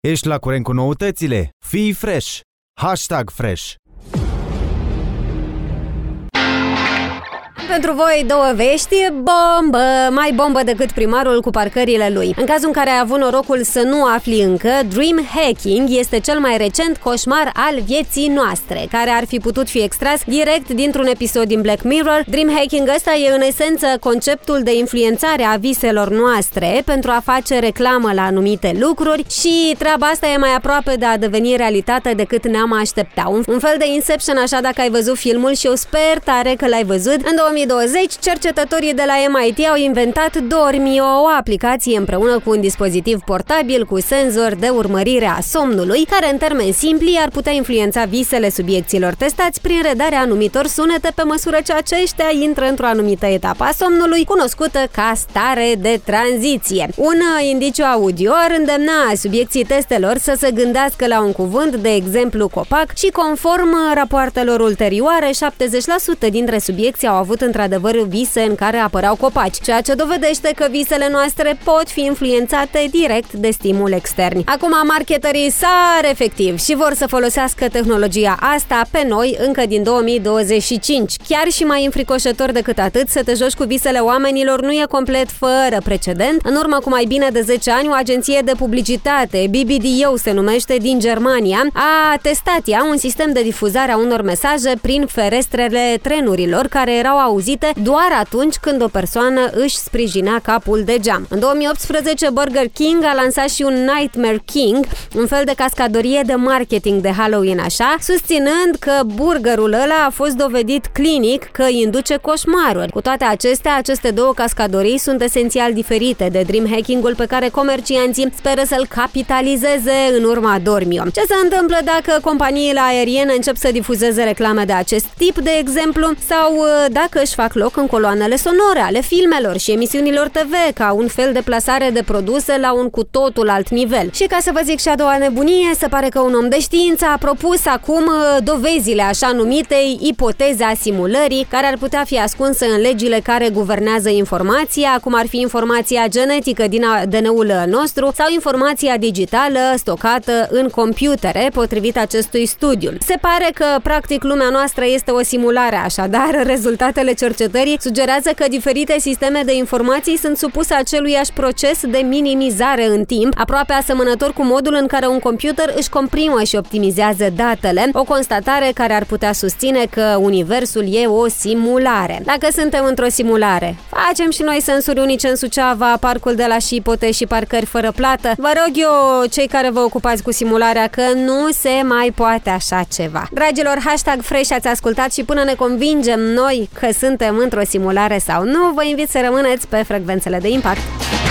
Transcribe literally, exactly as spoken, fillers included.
Ești la curent cu noutățile? Fii fresh! Hashtag fresh! Pentru voi două vești, bombă, mai bombă decât primarul cu parcările lui. În cazul în care ai avut norocul să nu afli încă, dream hacking este cel mai recent coșmar al vieții noastre, care ar fi putut fi extras direct dintr-un episod din Black Mirror. Dream hacking ăsta e în esență conceptul de influențare a viselor noastre pentru a face reclamă la anumite lucruri și treaba asta e mai aproape de a deveni realitate decât ne-am aștepta. Un, un fel de Inception așa dacă ai văzut filmul și eu sper tare că l-ai văzut. În două mii douăzeci, cercetătorii de la M I T au inventat Dormio, o aplicație împreună cu un dispozitiv portabil cu senzor de urmărire a somnului, care în termeni simpli ar putea influența visele subiecților testați prin redarea anumitor sunete pe măsură ce aceștia intră într-o anumită etapă a somnului, cunoscută ca stare de tranziție. Un indiciu audio ar îndemna subiecții testelor să se gândească la un cuvânt, de exemplu copac, și conform rapoartelor ulterioare, șaptezeci la sută dintre subiecții au avut într-adevăr vise în care apăreau copaci, ceea ce dovedește că visele noastre pot fi influențate direct de stimuli externi. Acum marketerii sar efectiv și vor să folosească tehnologia asta pe noi încă din două mii douăzeci și cinci. Chiar și mai înfricoșător decât atât, să te joci cu visele oamenilor nu e complet fără precedent. În urmă cu mai bine de zece ani, o agenție de publicitate, B B D O se numește, din Germania, a testat ea un sistem de difuzare a unor mesaje prin ferestrele trenurilor care erau auzite doar atunci când o persoană își sprijinea capul de geam. În două mii optsprezece, Burger King a lansat și un Nightmare King, un fel de cascadorie de marketing de Halloween așa, susținând că burgerul ăla a fost dovedit clinic că îi induce coșmaruri. Cu toate acestea, aceste două cascadorii sunt esențial diferite de dream hacking-ul pe care comercianții speră să-l capitalizeze în urma Dormio. Ce se întâmplă dacă companiile aeriene încep să difuzeze reclame de acest tip, de exemplu, sau dacă își fac loc în coloanele sonore ale filmelor și emisiunilor T V, ca un fel de plasare de produse la un cu totul alt nivel. Și ca să vă zic și a doua nebunie, se pare că un om de știință a propus acum dovezile așa numitei ipoteze a simulării, care ar putea fi ascunse în legile care guvernează informația, cum ar fi informația genetică din D N A-ul nostru sau informația digitală stocată în computere, potrivit acestui studiu. Se pare că practic lumea noastră este o simulare, așadar rezultatele cercetării sugerează că diferite sisteme de informații sunt supuse aceluiași proces de minimizare în timp, aproape asemănător cu modul în care un computer își comprimă și optimizează datele, o constatare care ar putea susține că universul e o simulare. Dacă suntem într-o simulare, facem și noi sensuri unice în Suceava, parcul de la Șipote și parcări fără plată. Vă rog eu, cei care vă ocupați cu simularea, că nu se mai poate așa ceva. Dragilor, hashtag fresh ați ascultat și până ne convingem noi că suntem într-o simulare sau nu, vă invit să rămâneți pe frecvențele de impact.